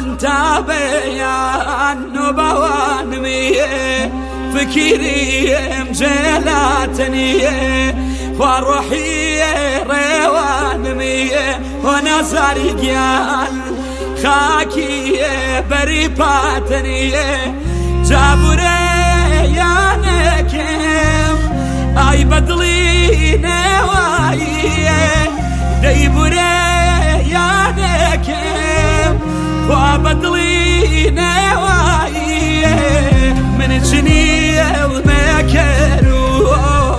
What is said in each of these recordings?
بوان تابعان وبوان ميه فكيري مجلاتني وروحي روان ميه ونزاري قيال خاكي بريباتني جابوري يا نكيم اي بدلي نواي ديبوري يا نكيم وبدلي نواي من جنيه ومكرو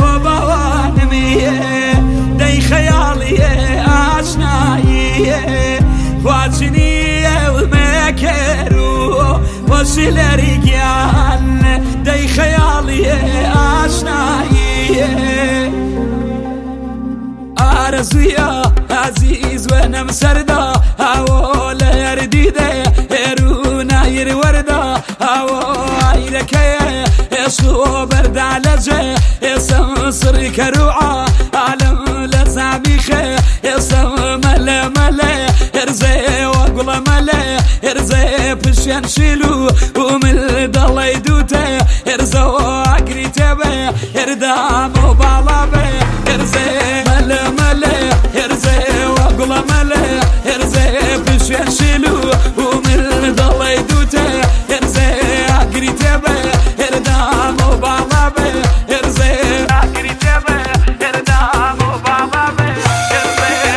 بوانميه دي خيالي اشناي واجنيه ومكرو وصل رجال دي خيالي اشناي ارزويا عزيز وانا مسردا اولا يرديده يرونا يروردا اويلك يسو برد على جه يسنصر كروعه عالم لزعميخه يسو ملا ملا يرزي وقل ملا يرزي بشين شيلو ومن ضل يدوته يرزو عقري تبه يردام وبالابه يرزي ملا ملا يرزي وقل ملا يرزي بشين شيلو ومن ضل يدوته يرزي عقري تبه يردام وبالابه يرزي عقري تبه يردام وبالابه يرزي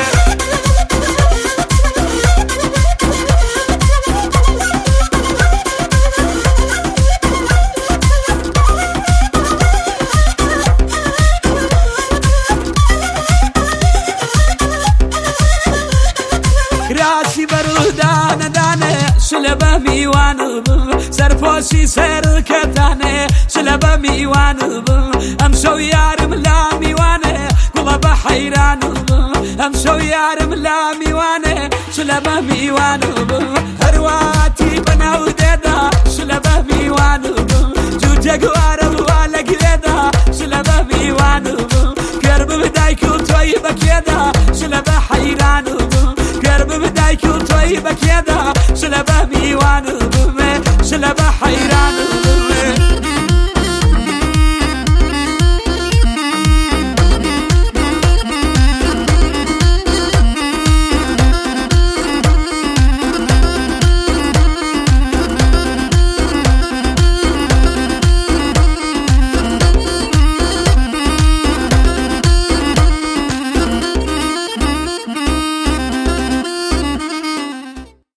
راسي برودانه دانه شلبه میوانه سرپوشی سرکتانه شلبه میوانه امشو یارم لا میوانه قلب حیرانه امشو یارم لا میوانه شلبه میوانه هرواتي بناو ددا شلبه میوانه جوجه قواره والا قلدا شلبه میوانه قرب بدايكو طيبه كده شلبه حيرانه قرب بدايكو طيبه كده شلبه ميوانه شلبه حيرانه